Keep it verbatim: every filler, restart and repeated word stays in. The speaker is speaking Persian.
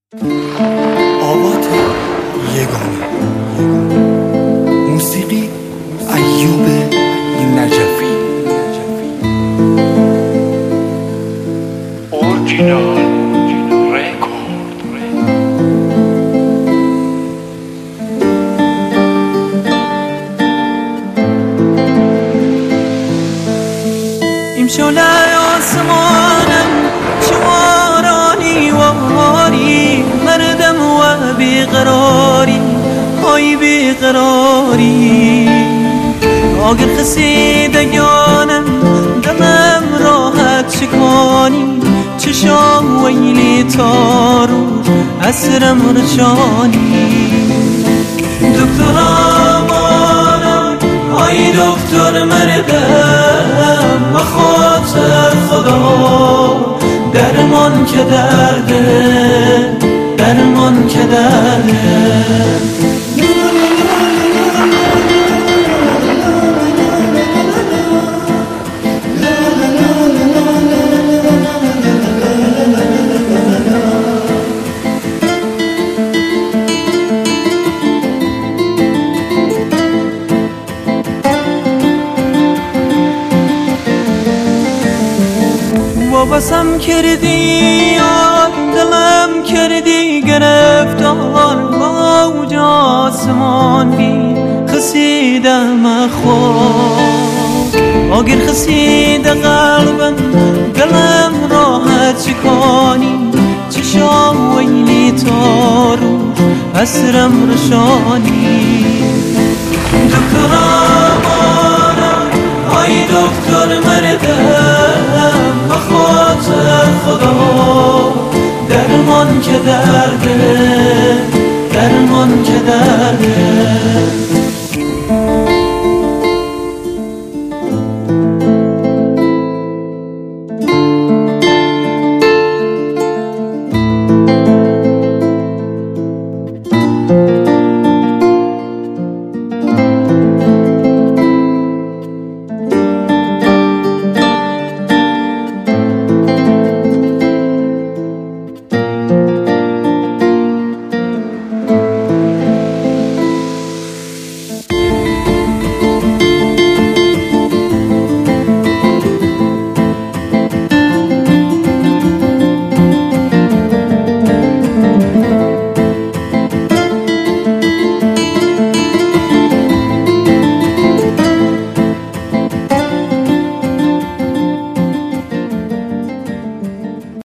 آوات یگانه. موسیقی ایوب نجفی. اورجینال رکورد. امشعله آسمانم چه بارانی و هاری، مردم و بیقراری های بیقراری. آگر خسیدگانم دمم راحت چکانی، چشام ویلی تارو اسرم رشانی. دکتر آمانم آی دکتر مردم، بخاطر خدا درمان که درده، درمان که درده. وابسم کردی یاد، دلم کردی گرفتار، موج آسمان بی خسیدم خود. آگر خسید قلبم دلم راحت چکانی، چشام ویلی تارو اسرم رشانی. دکتر آمانم آی دکتر مردم، بخاطر خدا درمان که درده، درمان که درده.